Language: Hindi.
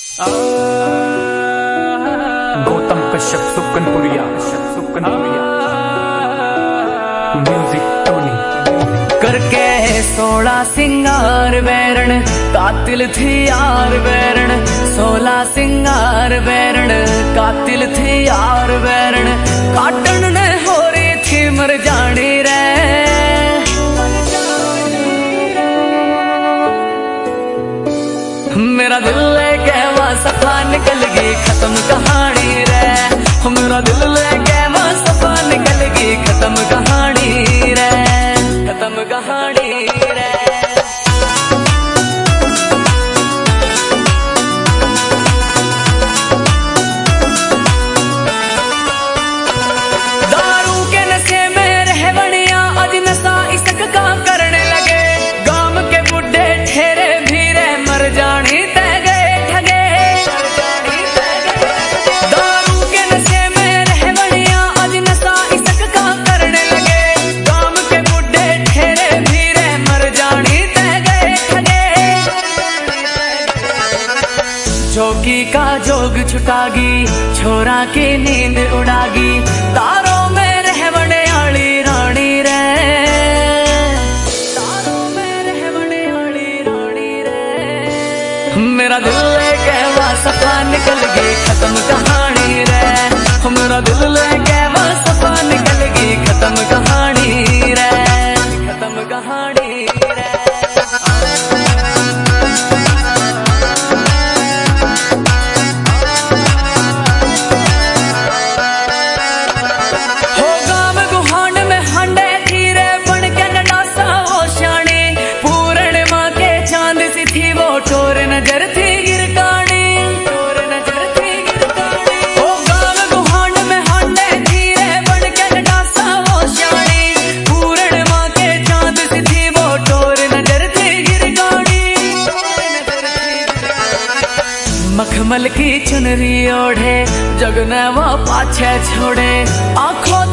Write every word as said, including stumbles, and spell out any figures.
गौतम कश्यप सुकनपुरिया सुकनपुरिया म्यूजिक टोनी करके सोलह सिंगार बैरण कातिल थी यार बैरण सोलह सिंगार बैरण कातिल थी यार बैरण काटन ने हो रही थी मर जानी रे मेरा दिल लेके वहाँ सफा निकल गई खत्म कहानी रे मेरा दिल लेके वहाँ सफा निकल गई खत्म कहानी रे खत्म कहानी रे दारू के नशे में रह बनिया अज नशा इसक का करने लगे गांव के बुढ़े ठेरे भी रे मर जानी तय गए ठगे दारू के नशे में रह बनिया अज नशा इसक का करने लगे गांव के बुढ़े ठेरे भी रे मर जानी तय गए ठगे जोगी का जोग छुटागी छोरा की नींद उड़ागी तारों में रहवने आली रानी रे तारों में रहवने आली रानी रे मेरा दिल लेके वहाँ सफा निकल गई खत्म कहानी रे मेरा दिल लेके वहाँ सफा निकल गई खत्म कहानी रे खत्म कहानी रे नजर थी गिरकानी टोर नजर थी गिरकानी ओ गांव गुहान में हांडे थी रे बन के डासा वो शानी पूरण मां के चांद सी थी वो टोर नजर थी गिरकानी मखमल की चुनरी ओढ़े जग ने वो पाछे छोड़े आंखों